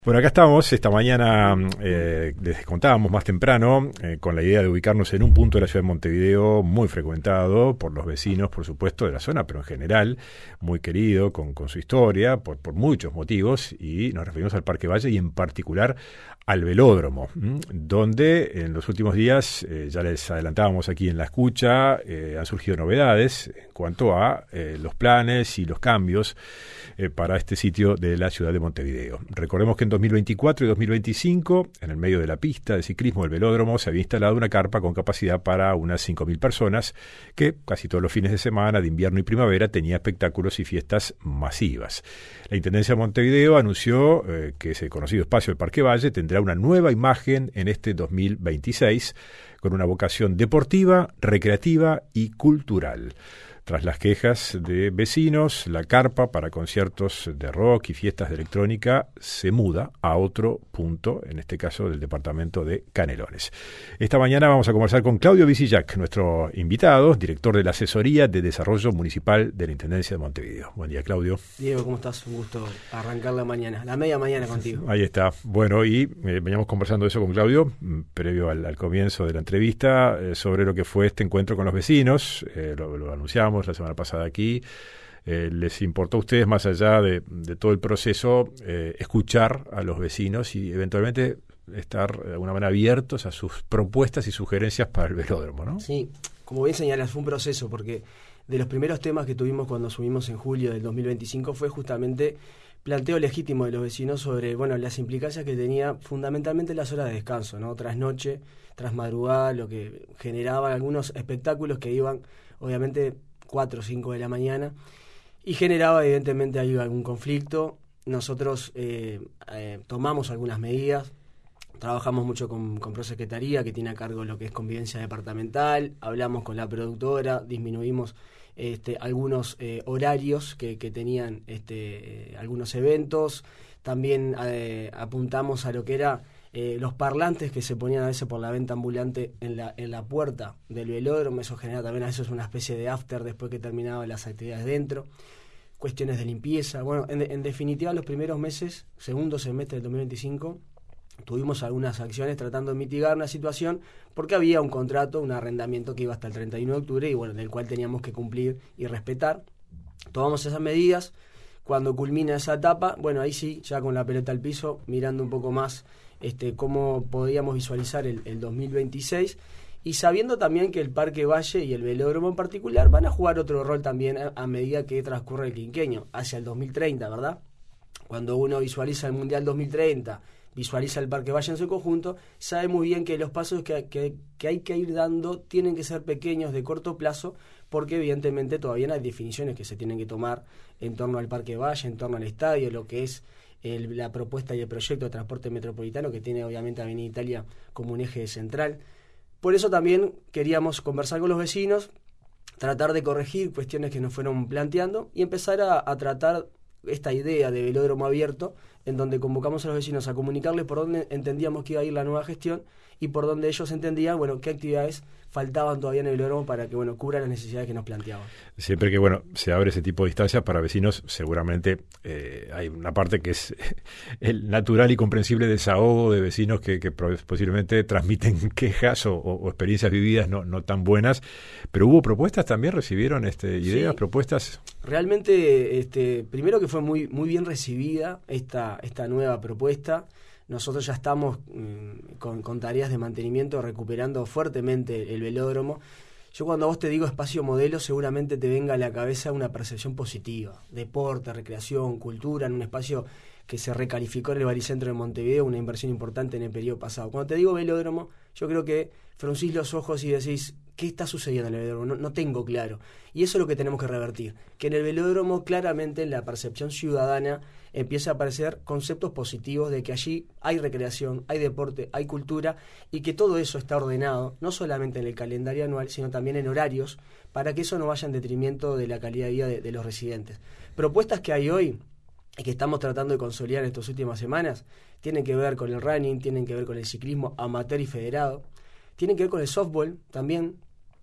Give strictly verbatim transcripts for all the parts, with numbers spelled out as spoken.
Bueno, acá estamos esta mañana, eh, les contábamos más temprano, eh, con la idea de ubicarnos en un punto de la ciudad de Montevideo muy frecuentado por los vecinos, por supuesto, de la zona, pero en general muy querido, con, con su historia, por, por muchos motivos, y nos referimos al Parque Valle y en particular al velódromo, ¿m? donde en los últimos días, eh, ya les adelantábamos aquí en la escucha, eh, han surgido novedades en cuanto a eh, los planes y los cambios eh, para este sitio de la ciudad de Montevideo. Recordemos que en dos mil veinticuatro y dos mil veinticinco, en el medio de la pista de ciclismo del velódromo, se había instalado una carpa con capacidad para unas cinco mil personas que casi todos los fines de semana de invierno y primavera tenía espectáculos y fiestas masivas. La Intendencia de Montevideo anunció eh, que ese conocido espacio del Parque Valle tendrá una nueva imagen en este dos mil veintiséis con una vocación deportiva, recreativa y cultural. Tras las quejas de vecinos, la carpa para conciertos de rock y fiestas de electrónica se muda a otro punto, en este caso del departamento de Canelones. Esta mañana vamos a conversar con Claudio Visillac, nuestro invitado, director de la Asesoría de Desarrollo Municipal de la Intendencia de Montevideo. Buen día, Claudio. Diego, ¿cómo estás? Un gusto arrancar la mañana, la media mañana contigo. Ahí está. Bueno, y eh, veníamos conversando eso con Claudio, previo al, al comienzo de la entrevista, eh, sobre lo que fue este encuentro con los vecinos. Eh, lo, lo anunciamos la semana pasada aquí. Eh, les importó a ustedes, más allá de, de todo el proceso, eh, escuchar a los vecinos y eventualmente estar de alguna manera abiertos a sus propuestas y sugerencias para el velódromo, ¿no? Sí, como bien señalas, fue un proceso, porque de los primeros temas que tuvimos cuando subimos en julio del dos mil veinticinco fue justamente planteo legítimo de los vecinos sobre, bueno, las implicancias que tenía fundamentalmente las horas de descanso, ¿no? Tras noche, tras madrugada, lo que generaba algunos espectáculos que iban, obviamente, cuatro o cinco de la mañana, y generaba evidentemente ahí algún conflicto. Nosotros eh, eh, tomamos algunas medidas, trabajamos mucho con, con Prosecretaría, que tiene a cargo lo que es convivencia departamental, hablamos con la productora, disminuimos este, algunos eh, horarios que, que tenían este, eh, algunos eventos, también eh, apuntamos a lo que era Eh, los parlantes que se ponían a veces por la venta ambulante en la en la puerta del velódromo. Eso genera también a veces una especie de after después que terminaban las actividades dentro, cuestiones de limpieza. Bueno, en, en definitiva, los primeros meses, segundo semestre del dos mil veinticinco, tuvimos algunas acciones tratando de mitigar la situación, porque había un contrato, un arrendamiento que iba hasta el treinta y uno de octubre y bueno, del cual teníamos que cumplir y respetar. Tomamos esas medidas. Cuando culmina esa etapa, bueno, ahí sí, ya con la pelota al piso, mirando un poco más Este, cómo podíamos visualizar el, el dos mil veintiséis, y sabiendo también que el Parque Valle y el velódromo en particular van a jugar otro rol también a, a medida que transcurre el quinquenio, hacia el dos mil treinta, ¿verdad? Cuando uno visualiza el Mundial dos mil treinta, visualiza el Parque Valle en su conjunto, sabe muy bien que los pasos que, que, que hay que ir dando tienen que ser pequeños, de corto plazo, porque evidentemente todavía no hay definiciones que se tienen que tomar en torno al Parque Valle, en torno al estadio, lo que es El, la propuesta y el proyecto de transporte metropolitano, que tiene obviamente Avenida Italia como un eje central. Por eso también queríamos conversar con los vecinos, tratar de corregir cuestiones que nos fueron planteando y empezar a, a tratar esta idea de velódromo abierto, en donde convocamos a los vecinos a comunicarles por dónde entendíamos que iba a ir la nueva gestión y por dónde ellos entendían, bueno, qué actividades faltaban todavía en el velódromo para que, bueno, cubra las necesidades que nos planteaban. Siempre que, bueno, se abre ese tipo de instancias para vecinos, seguramente eh, hay una parte que es el natural y comprensible desahogo de vecinos que, que posiblemente transmiten quejas o, o, o experiencias vividas no, no tan buenas, pero hubo propuestas también, recibieron este, ideas, sí, propuestas. Realmente, este, primero que fue muy, muy bien recibida esta, esta nueva propuesta. Nosotros ya estamos mmm, con, con tareas de mantenimiento recuperando fuertemente el velódromo. Yo cuando a vos te digo espacio modelo, seguramente te venga a la cabeza una percepción positiva. Deporte, recreación, cultura, en un espacio que se recalificó en el baricentro de Montevideo, una inversión importante en el periodo pasado. Cuando te digo velódromo, yo creo que fruncís los ojos y decís, ¿qué está sucediendo en el velódromo? No, no tengo claro. Y eso es lo que tenemos que revertir. Que en el velódromo, claramente, en la percepción ciudadana, empieza a aparecer conceptos positivos de que allí hay recreación, hay deporte, hay cultura, y que todo eso está ordenado, no solamente en el calendario anual, sino también en horarios, para que eso no vaya en detrimento de la calidad de vida de, de los residentes. Propuestas que hay hoy y que estamos tratando de consolidar en estas últimas semanas tienen que ver con el running, tienen que ver con el ciclismo amateur y federado, tienen que ver con el softball también,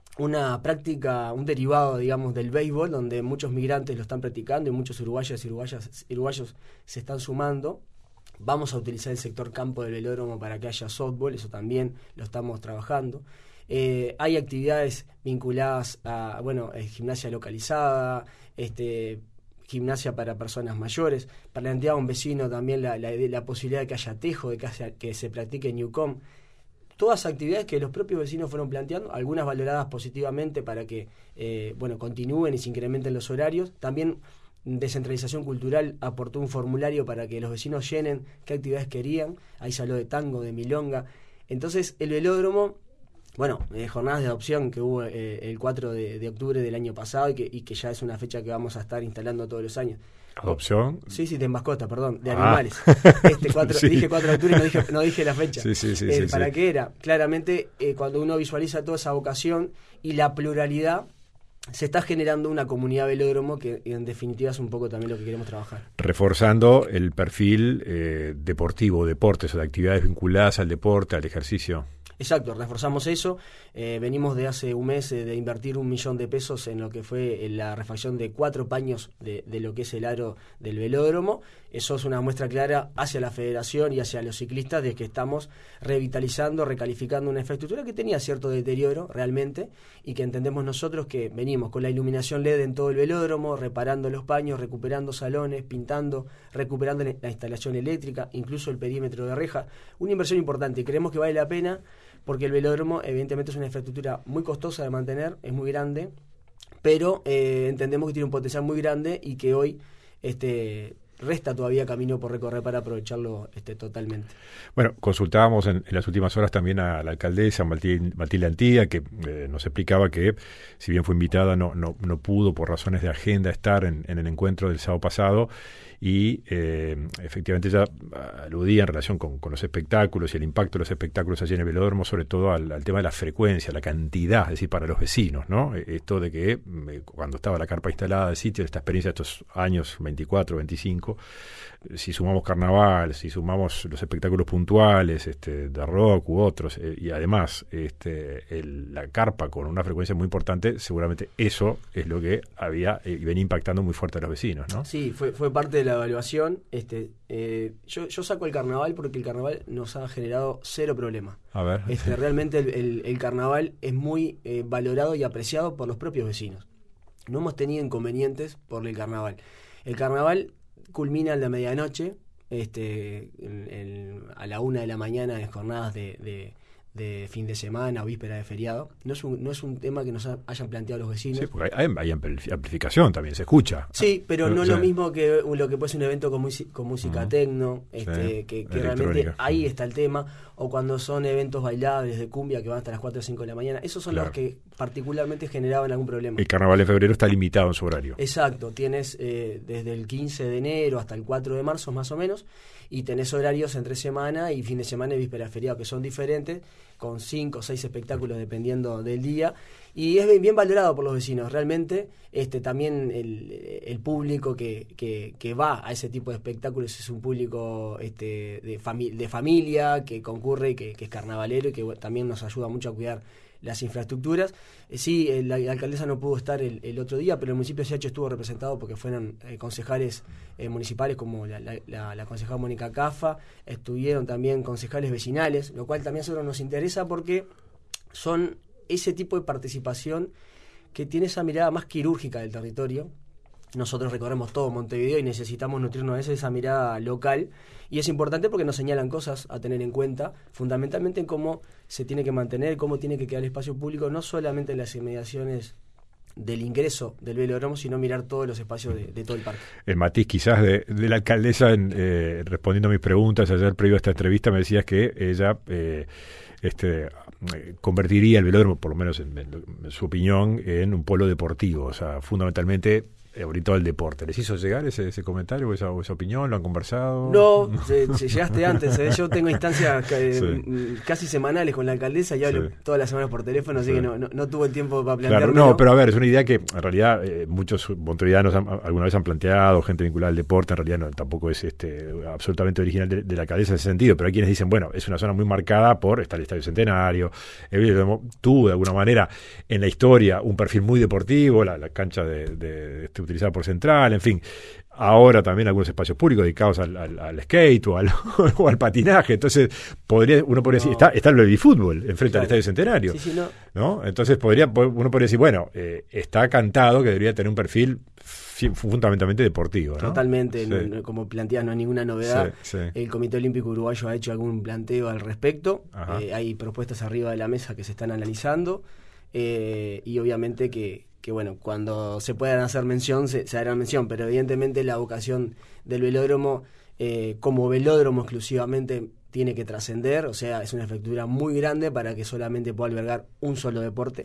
una práctica, un derivado, digamos, del béisbol, donde muchos migrantes lo están practicando y muchos uruguayos y uruguayas, uruguayos se están sumando. Vamos a utilizar el sector campo del velódromo para que haya softball, eso también lo estamos trabajando. Eh, hay actividades vinculadas a, bueno, eh, gimnasia localizada, este, gimnasia para personas mayores. Planteaba un vecino también la, la, la posibilidad de que haya tejo, de que, haya, que se practique Newcom. Todas actividades que los propios vecinos fueron planteando, algunas valoradas positivamente para que eh, bueno, continúen y se incrementen los horarios. También Descentralización Cultural aportó un formulario para que los vecinos llenen qué actividades querían. Ahí se habló de tango, de milonga. Entonces el velódromo, bueno, eh, jornadas de adopción que hubo eh, el cuatro de, de octubre del año pasado y que, y que ya es una fecha que vamos a estar instalando todos los años. ¿Adopción? Sí, sí, de mascota, perdón, de ah. animales. Este cuatro, sí. Dije cuatro de octubre y no dije, no dije la fecha. Sí, sí, sí, eh, sí, ¿Para sí. qué era? Claramente, eh, cuando uno visualiza toda esa vocación y la pluralidad, se está generando una comunidad velódromo que en definitiva es un poco también lo que queremos trabajar. Reforzando el perfil eh, deportivo, deportes o de actividades vinculadas al deporte, al ejercicio. Exacto, reforzamos eso. Eh, venimos de hace un mes eh, de invertir un millón de pesos en lo que fue eh, la refacción de cuatro paños de, de lo que es el aro del velódromo. Eso es una muestra clara hacia la federación y hacia los ciclistas de que estamos revitalizando, recalificando una infraestructura que tenía cierto deterioro realmente y que entendemos nosotros que venimos con la iluminación L E D en todo el velódromo, reparando los paños, recuperando salones, pintando, recuperando la instalación eléctrica, incluso el perímetro de reja. Una inversión importante y creemos que vale la pena porque el velódromo evidentemente es una infraestructura muy costosa de mantener, es muy grande, pero eh, entendemos que tiene un potencial muy grande y que hoy este resta todavía camino por recorrer para aprovecharlo este, totalmente. Bueno, consultábamos en, en las últimas horas también a la alcaldesa Matilde, Matilde Antía, que eh, nos explicaba que, si bien fue invitada, no, no, no pudo por razones de agenda estar en, en el encuentro del sábado pasado, y eh, efectivamente ella aludía en relación con, con los espectáculos y el impacto de los espectáculos allí en el velódromo, sobre todo al, al tema de la frecuencia, la cantidad, es decir, para los vecinos, ¿no? Esto de que eh, cuando estaba la carpa instalada del sitio, esta experiencia de estos años veinticuatro, veinticinco, si sumamos carnaval, si sumamos los espectáculos puntuales, este, de rock u otros, eh, y además este, el, la carpa con una frecuencia muy importante, seguramente eso es lo que había y eh, venía impactando muy fuerte a los vecinos, ¿no? Sí, fue, fue parte de la evaluación. Este, eh, yo, yo saco el carnaval porque el carnaval nos ha generado cero problema. A ver. Este, realmente el, el, el carnaval es muy eh, valorado y apreciado por los propios vecinos. No hemos tenido inconvenientes por el carnaval. El carnaval culmina a la medianoche, este, en, en, a la una de la mañana en jornadas de, de, de fin de semana o víspera de feriado. No es un, no es un tema que nos ha, hayan planteado los vecinos. Sí, porque hay, hay amplificación también, se escucha. Sí, pero no o es sea, lo mismo que lo que puede ser un evento con, music, con música uh-huh. tecno, este, sí, que, que realmente ahí está el tema, o cuando son eventos bailables de cumbia que van hasta las cuatro o cinco de la mañana. Esos son claro. los que particularmente generaban algún problema. El carnaval de febrero está limitado en su horario. Exacto, tienes eh, desde el quince de enero hasta el cuatro de marzo más o menos, y tenés horarios entre semana y fin de semana y víspera de feriado que son diferentes, con cinco o seis espectáculos dependiendo del día, y es bien, bien valorado por los vecinos. Realmente este también el, el público que, que, que va a ese tipo de espectáculos es un público este de, fami- de familia, que concurre, que, que es carnavalero y que también nos ayuda mucho a cuidar las infraestructuras. Eh, sí, eh, la, la alcaldesa no pudo estar el, el otro día, pero el municipio de Siacho estuvo representado porque fueron eh, concejales eh, municipales como la, la, la, la concejal Mónica Cafa, estuvieron también concejales vecinales, lo cual también a nosotros nos interesa porque son ese tipo de participación que tiene esa mirada más quirúrgica del territorio. Nosotros recorremos todo Montevideo y necesitamos nutrirnos de esa mirada local, y es importante porque nos señalan cosas a tener en cuenta, fundamentalmente en cómo se tiene que mantener, cómo tiene que quedar el espacio público, no solamente en las inmediaciones del ingreso del velódromo, sino mirar todos los espacios de, de todo el parque. El matiz quizás de, de la alcaldesa, en, eh, respondiendo a mis preguntas ayer previo a esta entrevista, me decías que ella eh, este, convertiría el velódromo, por lo menos en, en, en su opinión, en un polo deportivo, o sea, fundamentalmente orientado al deporte. ¿Les hizo llegar ese, ese comentario o esa, o esa opinión? ¿Lo han conversado? No, se, se llegaste antes. ¿eh? Yo tengo instancias que, sí. casi semanales con la alcaldesa y hablo sí. todas las semanas por teléfono, así sí. que no, no, no tuvo el tiempo para plantearlo. Claro, no, pero a ver, es una idea que en realidad eh, muchos montevideanos han, alguna vez han planteado, gente vinculada al deporte, en realidad no, tampoco es este absolutamente original de, de la alcaldesa en ese sentido, pero hay quienes dicen, bueno, es una zona muy marcada por estar el Estadio Centenario, eh, tuvo de alguna manera en la historia un perfil muy deportivo, la, la cancha de, de, de utilizada por Central, en fin, ahora también algunos espacios públicos dedicados al, al, al skate o al, o al patinaje. Entonces, podría uno podría no. decir, está, está el baby fútbol enfrente claro. al Estadio Centenario. Sí, sí, no. ¿no? Entonces, podría uno podría decir, bueno, eh, está cantado que debería tener un perfil fundamentalmente deportivo, ¿no? Totalmente, sí. no, como planteas, no hay ninguna novedad. Sí, sí. El Comité Olímpico Uruguayo ha hecho algún planteo al respecto. Eh, hay propuestas arriba de la mesa que se están analizando. Eh, y obviamente que, que, bueno, cuando se puedan hacer mención, se, se hará mención, pero evidentemente la vocación del velódromo, eh, como velódromo exclusivamente, tiene que trascender. O sea, es una infraestructura muy grande para que solamente pueda albergar un solo deporte.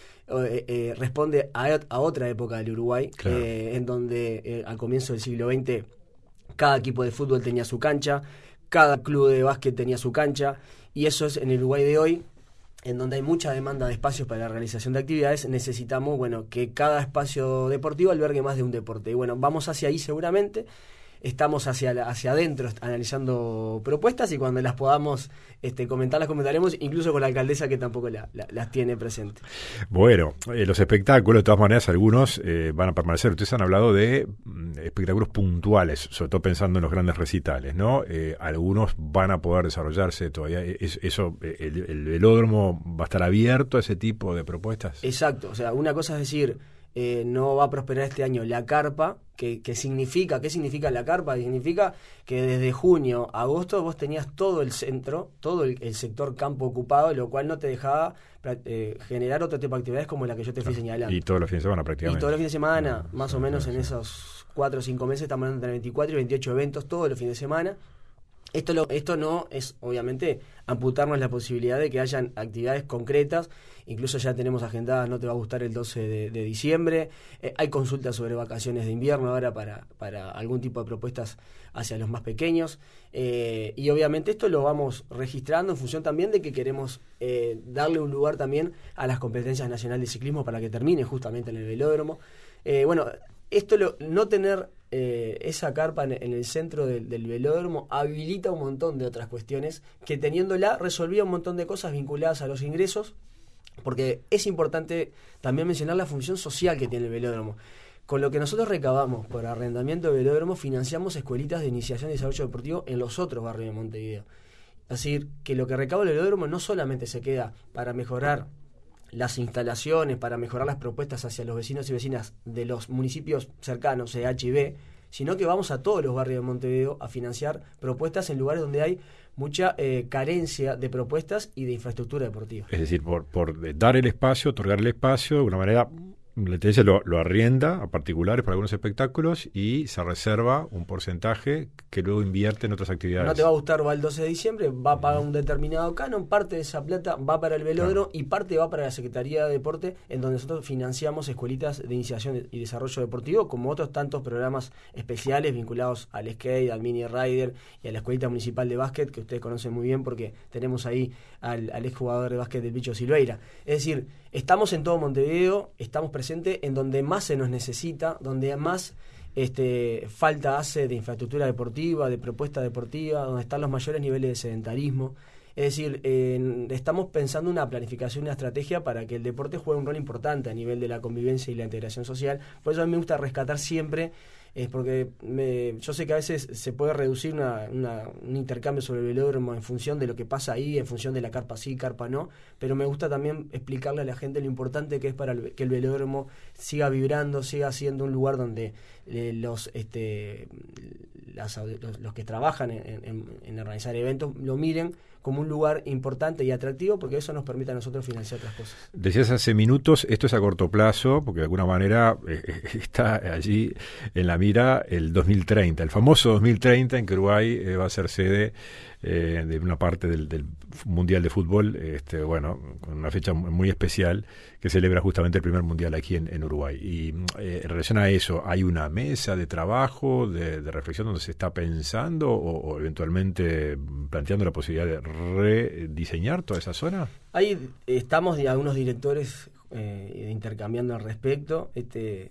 Eh, eh, responde a, a otra época del Uruguay, claro. eh, en donde eh, al comienzo del siglo veinte cada equipo de fútbol tenía su cancha, cada club de básquet tenía su cancha, y eso es en el Uruguay de hoy, en donde hay mucha demanda de espacios para la realización de actividades. Necesitamos, bueno, que cada espacio deportivo albergue más de un deporte. Y bueno, vamos hacia ahí seguramente. Estamos hacia hacia adentro analizando propuestas, y cuando las podamos este, comentar, las comentaremos, incluso con la alcaldesa, que tampoco la, la, las tiene presente. Bueno, eh, los espectáculos, de todas maneras, algunos eh, van a permanecer. Ustedes han hablado de mm, espectáculos puntuales, sobre todo pensando en los grandes recitales, ¿no? Eh, algunos van a poder desarrollarse todavía. Es, eso, el, el velódromo va a estar abierto a ese tipo de propuestas. Exacto, o sea, una cosa es decir, eh, no va a prosperar este año la carpa. ¿Qué, qué significa? ¿Qué significa la carpa? Significa que desde junio a agosto vos tenías todo el centro, todo el, el sector campo ocupado, lo cual no te dejaba eh, generar otro tipo de actividades como la que yo te fui claro. señalando. Y todos los fines de semana prácticamente. Y todos los fines de semana, no, más sí, o menos sí, en sí. esos cuatro o cinco meses, estamos hablando de veinticuatro y veintiocho eventos todos los fines de semana. Esto, lo, esto no es, obviamente, amputarnos la posibilidad de que hayan actividades concretas. Incluso ya tenemos agendadas, no te va a gustar, el doce de, de diciembre. Eh, hay consultas sobre vacaciones de invierno ahora para, para algún tipo de propuestas hacia los más pequeños. Eh, y obviamente esto lo vamos registrando en función también de que queremos eh, darle un lugar también a las competencias nacionales de ciclismo para que termine justamente en el velódromo. Eh, bueno, esto lo, no tener eh, esa carpa en, en el centro del, del velódromo habilita un montón de otras cuestiones que, teniéndola, resolvía un montón de cosas vinculadas a los ingresos, porque es importante también mencionar la función social que tiene el velódromo. Con lo que nosotros recabamos por arrendamiento de velódromo, financiamos escuelitas de iniciación y desarrollo deportivo en los otros barrios de Montevideo. Es decir, que lo que recaba el velódromo no solamente se queda para mejorar las instalaciones, para mejorar las propuestas hacia los vecinos y vecinas de los municipios cercanos, E H y B, sino que vamos a todos los barrios de Montevideo a financiar propuestas en lugares donde hay mucha eh, carencia de propuestas y de infraestructura deportiva. Es decir, por, por dar el espacio, otorgar el espacio, de alguna manera la tendencia lo, lo arrienda a particulares para algunos espectáculos y se reserva un porcentaje que luego invierte en otras actividades. No te va a gustar, va el doce de diciembre, va a pagar un determinado canon, parte de esa plata va para el velódromo, claro, y parte va para la Secretaría de Deporte, en donde nosotros financiamos escuelitas de iniciación y desarrollo deportivo, como otros tantos programas especiales vinculados al skate, al mini rider y a la escuelita municipal de básquet, que ustedes conocen muy bien porque tenemos ahí al, al exjugador de básquet del Bicho Silveira. Es decir, estamos en todo Montevideo, estamos presentes en donde más se nos necesita, donde más este, falta hace de infraestructura deportiva, de propuesta deportiva, donde están los mayores niveles de sedentarismo. Es decir, eh, estamos pensando una planificación, una estrategia para que el deporte juegue un rol importante a nivel de la convivencia y la integración social. Por eso a mí me gusta rescatar siempre, es porque me, yo sé que a veces se puede reducir una, una, un intercambio sobre el velódromo en función de lo que pasa ahí, en función de la carpa sí, carpa no, pero me gusta también explicarle a la gente lo importante que es para el, que el velódromo siga vibrando, siga siendo un lugar donde eh, los, este, las, los, los que trabajan en, en, en organizar eventos lo miren como un lugar importante y atractivo, porque eso nos permite a nosotros financiar otras cosas. Decías hace minutos, esto es a corto plazo, porque de alguna manera eh, está allí en la mira el dos mil treinta, el famoso dos mil treinta, en que Uruguay eh, va a ser sede eh, de una parte del, del Mundial de Fútbol, este, bueno, con una fecha muy especial, que celebra justamente el primer Mundial aquí en, en Uruguay. Y eh, en relación a eso, ¿hay una mesa de trabajo, de, de reflexión donde se está pensando o, o eventualmente planteando la posibilidad de rediseñar toda esa zona? Ahí estamos de algunos directores eh, intercambiando al respecto. Este,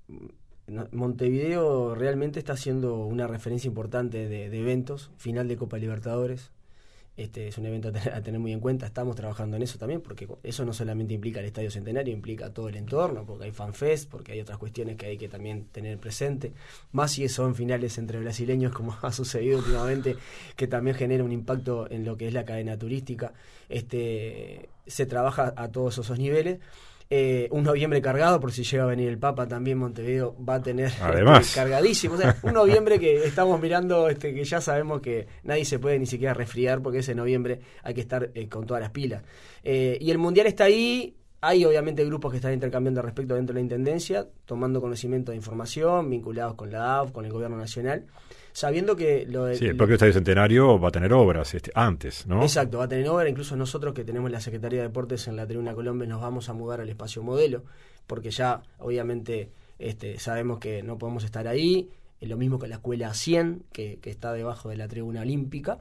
Montevideo realmente está siendo una referencia importante de, de eventos, final de Copa Libertadores. Este, es un evento a tener, a tener muy en cuenta, estamos trabajando en eso también, porque eso no solamente implica el Estadio Centenario, implica todo el entorno, porque hay fanfest, porque hay otras cuestiones que hay que también tener presente, más si son finales entre brasileños, como ha sucedido últimamente, que también genera un impacto en lo que es la cadena turística. Este, se trabaja a todos esos niveles. Eh, un noviembre cargado, por si llega a venir el Papa, también Montevideo va a tener este, cargadísimo. O sea, un noviembre que estamos mirando, este, que ya sabemos que nadie se puede ni siquiera resfriar, porque ese noviembre hay que estar eh, con todas las pilas. Eh, y el Mundial está ahí. Hay obviamente grupos que están intercambiando al respecto dentro de la Intendencia, tomando conocimiento de información, vinculados con la A U F, con el Gobierno Nacional, sabiendo que... Lo de, sí, el propio Estadio Centenario va a tener obras este, antes, ¿no? Exacto, va a tener obras. Incluso nosotros que tenemos la Secretaría de Deportes en la Tribuna Colombia nos vamos a mudar al espacio modelo, porque ya obviamente este, sabemos que no podemos estar ahí. Es lo mismo que la Escuela cien, que, que está debajo de la Tribuna Olímpica.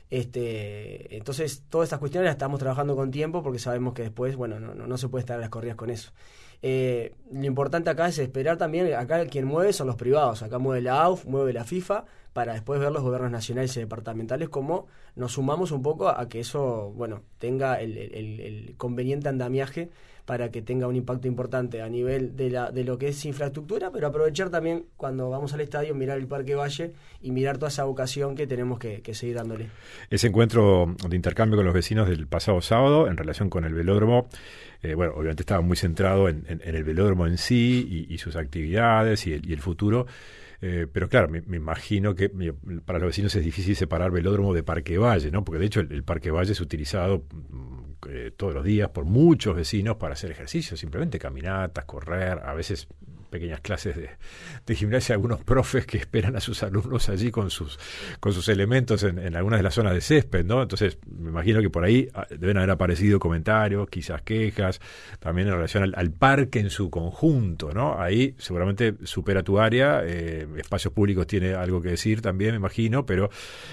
Este, entonces, todas estas cuestiones las estamos trabajando con tiempo, porque sabemos que después, bueno, no, no, no se puede estar a las corridas con eso. Eh, lo importante acá es esperar también. Acá quien mueve son los privados. Acá mueve la A U F, mueve la FIFA, para después ver los gobiernos nacionales y departamentales cómo nos sumamos un poco a que eso, bueno, tenga el, el, el conveniente andamiaje para que tenga un impacto importante a nivel de la de lo que es infraestructura, pero aprovechar también cuando vamos al estadio, mirar el Parque Valle y mirar toda esa vocación que tenemos que, que seguir dándole. Ese encuentro de intercambio con los vecinos del pasado sábado en relación con el velódromo, eh, bueno, obviamente estaba muy centrado en, en, en el velódromo en sí y, y sus actividades y el, y el futuro. Eh, pero claro, me, me imagino que me, para los vecinos es difícil separar velódromo de Parque Valle, ¿no? Porque de hecho el, el Parque Valle es utilizado eh, todos los días por muchos vecinos para hacer ejercicio, simplemente caminatas, correr, a veces pequeñas clases de, de gimnasia, algunos profes que esperan a sus alumnos allí con sus con sus elementos en, en algunas de las zonas de césped, ¿no? Entonces, me imagino que por ahí deben haber aparecido comentarios, quizás quejas, también en relación al, al parque en su conjunto, ¿no? Ahí seguramente supera tu área, eh, Espacios Públicos tiene algo que decir también, me imagino, pero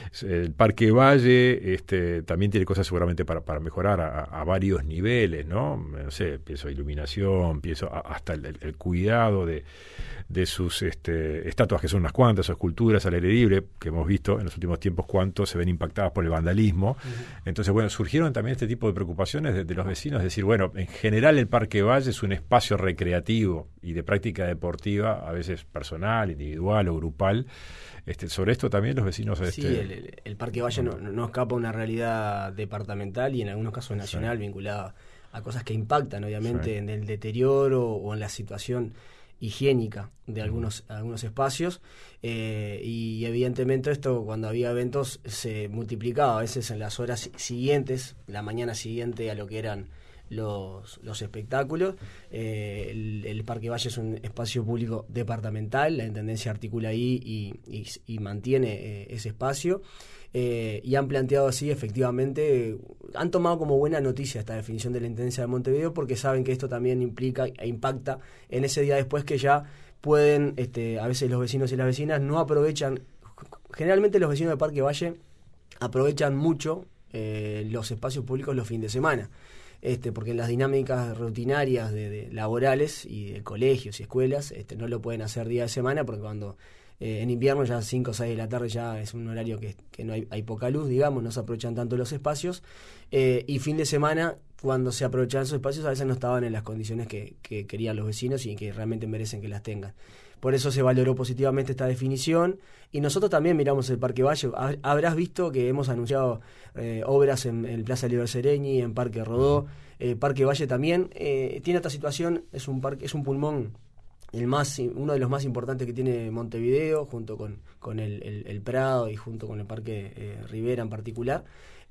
el Parque Valle este, también tiene cosas seguramente para, para mejorar a, a varios niveles, ¿no? No sé, pienso iluminación, pienso a, hasta el, el cuidado de De, de sus este, estatuas, que son unas cuantas, o esculturas al aire libre, que hemos visto en los últimos tiempos cuánto se ven impactadas por el vandalismo. Uh-huh. Entonces, bueno, surgieron también este tipo de preocupaciones de, de los vecinos, es decir, bueno, en general el Parque Valle es un espacio recreativo y de práctica deportiva, a veces personal, individual o grupal. Este, sobre esto también los vecinos... Sí, este, el, el, el Parque Valle no, no escapa a una realidad departamental y en algunos casos nacional, sí, vinculada a cosas que impactan, obviamente, sí, en el deterioro o en la situación higiénica de algunos algunos espacios, eh, y evidentemente esto cuando había eventos se multiplicaba a veces en las horas siguientes, la mañana siguiente a lo que eran los, los espectáculos. Eh, el, el Parque Valle es un espacio público departamental, la Intendencia articula ahí y, y, y mantiene eh, ese espacio. Eh, y han planteado así, efectivamente, han tomado como buena noticia esta definición de la Intendencia de Montevideo, porque saben que esto también implica e impacta en ese día después, que ya pueden, este, a veces los vecinos y las vecinas no aprovechan, generalmente los vecinos de Parque Valle aprovechan mucho eh, los espacios públicos los fines de semana, este, porque en las dinámicas rutinarias de, de laborales y de colegios y escuelas este, no lo pueden hacer día de semana, porque cuando Eh, en invierno ya cinco o seis de la tarde ya es un horario que, que no hay, hay poca luz, digamos, no se aprovechan tanto los espacios, eh, y fin de semana, cuando se aprovechan esos espacios, a veces no estaban en las condiciones que, que querían los vecinos y que realmente merecen que las tengan. Por eso se valoró positivamente esta definición, y nosotros también miramos el Parque Valle. Habrás visto que hemos anunciado eh, obras en, en Plaza Liber Seregni, en Parque Rodó. eh, Parque Valle también eh, tiene esta situación, es un parque, es un pulmón, el más uno de los más importantes que tiene Montevideo, junto con, con el, el, el Prado y junto con el Parque eh, Rivera en particular,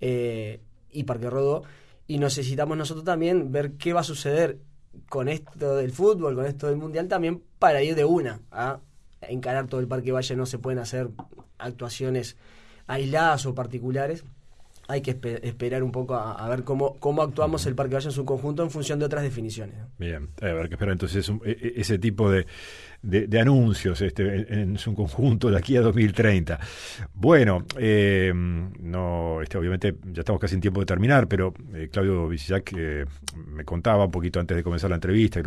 eh, y Parque Rodó, y necesitamos nosotros también ver qué va a suceder con esto del fútbol, con esto del Mundial también, para ir de una a encarar todo el Parque Valle. No se pueden hacer actuaciones aisladas o particulares. Hay que esper- esperar un poco a, a ver cómo, cómo actuamos el Parque Valle en su conjunto en función de otras definiciones, ¿no? Bien, a ver que esperar entonces un, e, ese tipo de, de, de anuncios este, en, en su conjunto de aquí a dos mil treinta. Bueno, eh, no, este, obviamente ya estamos casi en tiempo de terminar, pero eh, Claudio Vicillac eh, me contaba un poquito antes de comenzar la entrevista, creo que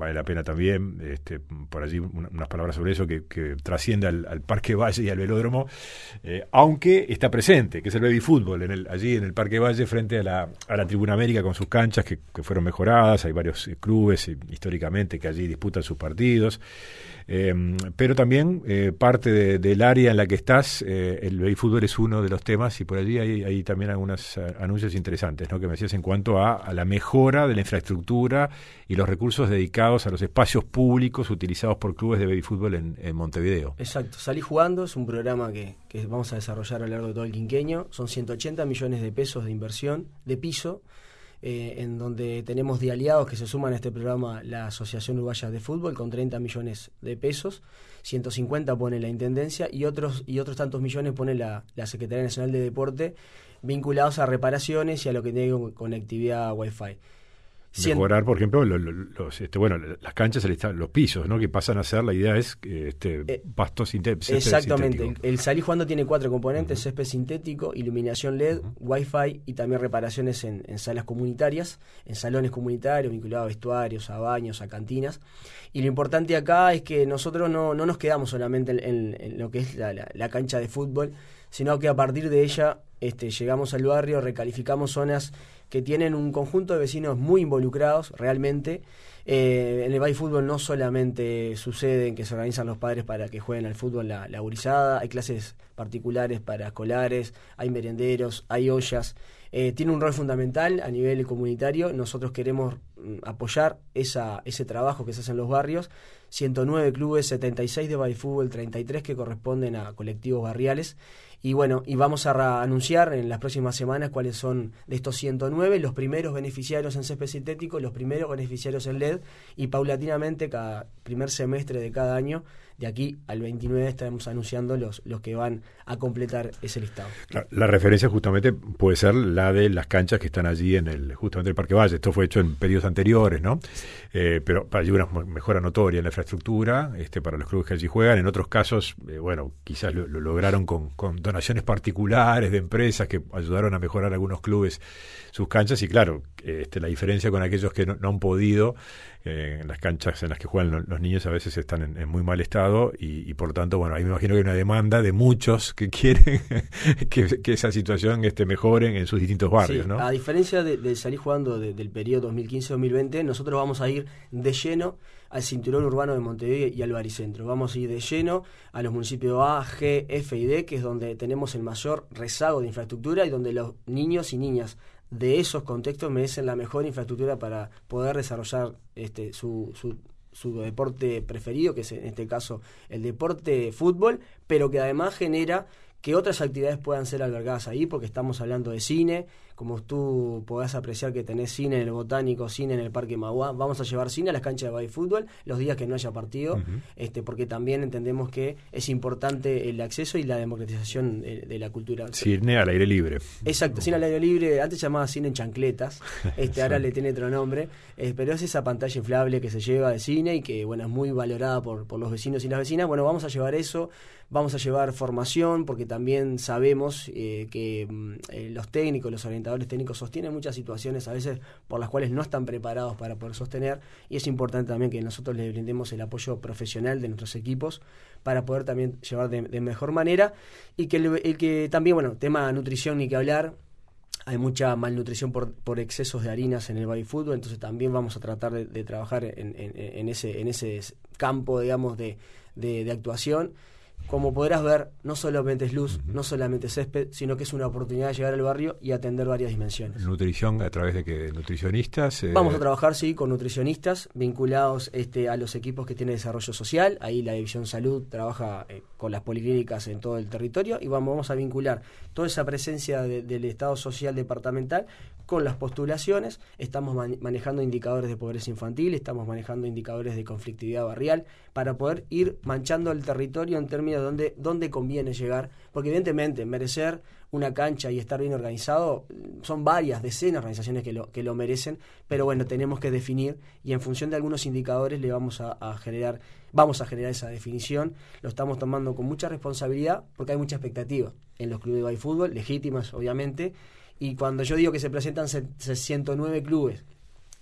vale la pena también, este, por allí una, unas palabras sobre eso, que, que trasciende al, al Parque Valle y al velódromo, eh, aunque está presente, que es el baby fútbol, en el, allí en el Parque Valle, frente a la, a la Tribuna América, con sus canchas que, que fueron mejoradas. Hay varios eh, clubes eh, históricamente que allí disputan sus partidos. Eh, pero también eh, parte de, del área en la que estás, eh, el baby fútbol es uno de los temas, y por allí hay, hay también algunos uh, anuncios interesantes, ¿no?, que me decías en cuanto a, a la mejora de la infraestructura y los recursos dedicados a los espacios públicos utilizados por clubes de baby fútbol en, en Montevideo. Exacto, Salí Jugando es un programa que, que vamos a desarrollar a lo largo de todo el quinquenio. Son ciento ochenta millones de pesos de inversión de piso, Eh, en donde tenemos de aliados que se suman a este programa la Asociación Uruguaya de Fútbol con treinta millones de pesos, ciento cincuenta pone la Intendencia y otros y otros tantos millones pone la, la Secretaría Nacional de Deporte, vinculados a reparaciones y a lo que tiene con conectividad Wi-Fi. Mejorar, por ejemplo, los, los, este, bueno, las canchas, los pisos, ¿no?, que pasan a ser, la idea es este, eh, pasto sintético. Exactamente, el, el Salí Jugando tiene cuatro componentes: uh-huh. césped sintético, iluminación L E D, uh-huh. Wi-Fi y también reparaciones en, en salas comunitarias, en salones comunitarios, vinculados a vestuarios, a baños, a cantinas. Y lo importante acá es que nosotros no, no nos quedamos solamente en, en, en lo que es la, la, la cancha de fútbol, sino que a partir de ella este, llegamos al barrio, recalificamos zonas que tienen un conjunto de vecinos muy involucrados realmente. Eh, en el baby fútbol no solamente sucede en que se organizan los padres para que jueguen al fútbol la, la gurizada, hay clases particulares para escolares, hay merenderos, hay ollas. Eh, tiene un rol fundamental a nivel comunitario. Nosotros queremos mm, apoyar esa, ese trabajo que se hace en los barrios. ciento nueve clubes, setenta y seis de baby fútbol, treinta y tres que corresponden a colectivos barriales. Y bueno, y vamos a ra- anunciar en las próximas semanas cuáles son de estos ciento nueve los primeros beneficiarios en césped sintético, los primeros beneficiarios en L E D, y paulatinamente cada primer semestre de cada año, de aquí al veintinueve, estaremos anunciando los, los que van a completar ese listado. La, la referencia justamente puede ser la de las canchas que están allí en el justamente el Parque Valle. Esto fue hecho en periodos anteriores, ¿no? Eh, pero hay una mejora notoria en la infraestructura este, para los clubes que allí juegan. En otros casos, eh, bueno, quizás lo, lo lograron con, con donaciones particulares de empresas que ayudaron a mejorar algunos clubes sus canchas. Y claro, este, la diferencia con aquellos que no, no han podido, eh, en las canchas en las que juegan los niños a veces están en, en muy mal estado, y, y por lo tanto, bueno, ahí me imagino que hay una demanda de muchos que quieren que, que esa situación este, mejore en sus distintos barrios, sí, ¿no? A diferencia de, de salir jugando de, del periodo dos mil quince dos mil veinte, nosotros vamos a ir de lleno al cinturón urbano de Montevideo y al baricentro. Vamos a ir de lleno a los municipios A, G, F y D, que es donde tenemos el mayor rezago de infraestructura y donde los niños y niñas de esos contextos merecen la mejor infraestructura para poder desarrollar este su, su, su deporte preferido, que es en este caso el deporte fútbol, pero que además genera que otras actividades puedan ser albergadas ahí, porque estamos hablando de cine, como tú podás apreciar que tenés cine en el Botánico, cine en el Parque Mauá. Vamos a llevar cine a las canchas de baby fútbol los días que no haya partido, uh-huh. este, porque también entendemos que es importante el acceso y la democratización de, de la cultura. Cine al aire libre. Exacto, uh-huh. Cine al aire libre, antes se llamaba cine en chancletas, este, sí. Ahora le tiene otro nombre, eh, pero es esa pantalla inflable que se lleva de cine y que bueno es muy valorada por, por los vecinos y las vecinas. Bueno, vamos a llevar eso, vamos a llevar formación, porque también sabemos eh, que eh, los técnicos, los orientadores técnicos sostienen muchas situaciones a veces por las cuales no están preparados para poder sostener, y es importante también que nosotros les brindemos el apoyo profesional de nuestros equipos para poder también llevar de, de mejor manera. Y que, el, el que también, bueno, tema nutrición ni que hablar. Hay mucha malnutrición por, por excesos de harinas en el baby fútbol, entonces también vamos a tratar de, de trabajar en, en, en ese en ese campo, digamos, de, de, de actuación. Como podrás ver, no solamente es luz, uh-huh. no solamente es césped, sino que es una oportunidad de llegar al barrio y atender varias dimensiones. ¿Nutrición a través de qué? ¿Nutricionistas? Eh... Vamos a trabajar, sí, con nutricionistas vinculados este, a los equipos que tienen desarrollo social. Ahí la División Salud trabaja eh, con las policlínicas en todo el territorio, y vamos, vamos a vincular toda esa presencia de, del Estado Social Departamental con las postulaciones. Estamos man- manejando indicadores de pobreza infantil, estamos manejando indicadores de conflictividad barrial, para poder ir manchando el territorio en términos de dónde, dónde conviene llegar, porque evidentemente merecer una cancha y estar bien organizado son varias, decenas de organizaciones que lo, que lo merecen, pero bueno, tenemos que definir, y en función de algunos indicadores le vamos a, a generar, vamos a generar esa definición. Lo estamos tomando con mucha responsabilidad, porque hay mucha expectativa en los clubes de baby fútbol, legítimas obviamente, y cuando yo digo que se presentan ciento nueve clubes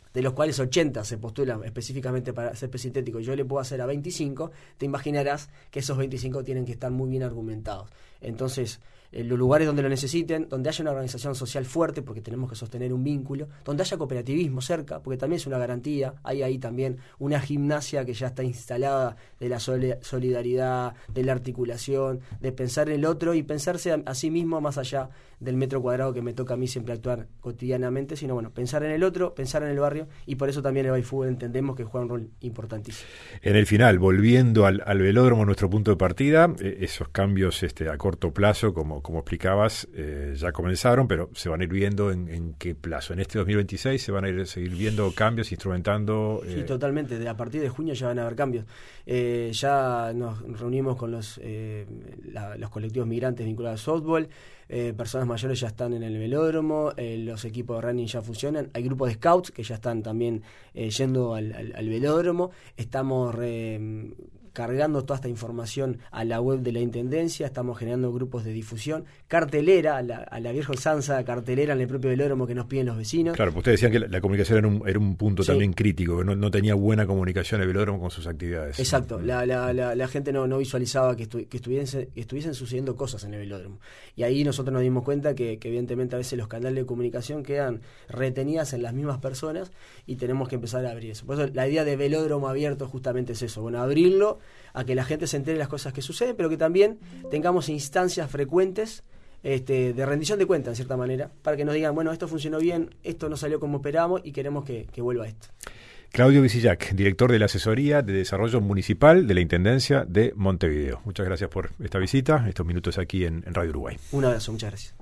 de los cuales ochenta se postulan específicamente para ser sintético, yo le puedo hacer a veinticinco, te imaginarás que esos veinticinco tienen que estar muy bien argumentados. Entonces, en los lugares donde lo necesiten, donde haya una organización social fuerte, porque tenemos que sostener un vínculo, donde haya cooperativismo cerca, porque también es una garantía, hay ahí también una gimnasia que ya está instalada de la solidaridad, de la articulación, de pensar en el otro y pensarse a, a sí mismo más allá del metro cuadrado que me toca a mí siempre actuar cotidianamente, sino bueno, pensar en el otro, pensar en el barrio, y por eso también el Baifútbol entendemos que juega un rol importantísimo. En el final, volviendo al, al velódromo, nuestro punto de partida, eh, esos cambios este, a corto plazo, como como explicabas, eh, ya comenzaron, pero se van a ir viendo en, en qué plazo. En este dos mil veintiséis se van a ir seguir viendo cambios, instrumentando... Eh... Sí, totalmente. De, a partir de junio ya van a haber cambios. Eh, ya nos reunimos con los, eh, la, los colectivos migrantes vinculados al softball, eh, personas mayores ya están en el velódromo, eh, los equipos de running ya funcionan, hay grupos de scouts que ya están también eh, yendo al, al, al velódromo, estamos... Eh, cargando toda esta información a la web de la Intendencia, estamos generando grupos de difusión, cartelera, a la, a la vieja usanza, cartelera en el propio velódromo que nos piden los vecinos. Claro, pues ustedes decían que la, la comunicación era un, era un punto sí. también crítico, que no, no tenía buena comunicación el velódromo con sus actividades. Exacto, la, la, la, la gente no, no visualizaba que, estu, que, estuviesen, que estuviesen sucediendo cosas en el velódromo. Y ahí nosotros nos dimos cuenta que, que evidentemente a veces los canales de comunicación quedan retenidas en las mismas personas y tenemos que empezar a abrir eso. Por eso la idea de velódromo abierto justamente es eso, bueno, abrirlo a que la gente se entere de las cosas que suceden, pero que también tengamos instancias frecuentes este, de rendición de cuentas, en cierta manera, para que nos digan, bueno, esto funcionó bien, esto no salió como esperábamos y queremos que, que vuelva esto. Claudio Visillac, director de la Asesoría de Desarrollo Municipal de la Intendencia de Montevideo. Muchas gracias por esta visita, estos minutos aquí en, en Radio Uruguay. Un abrazo, muchas gracias.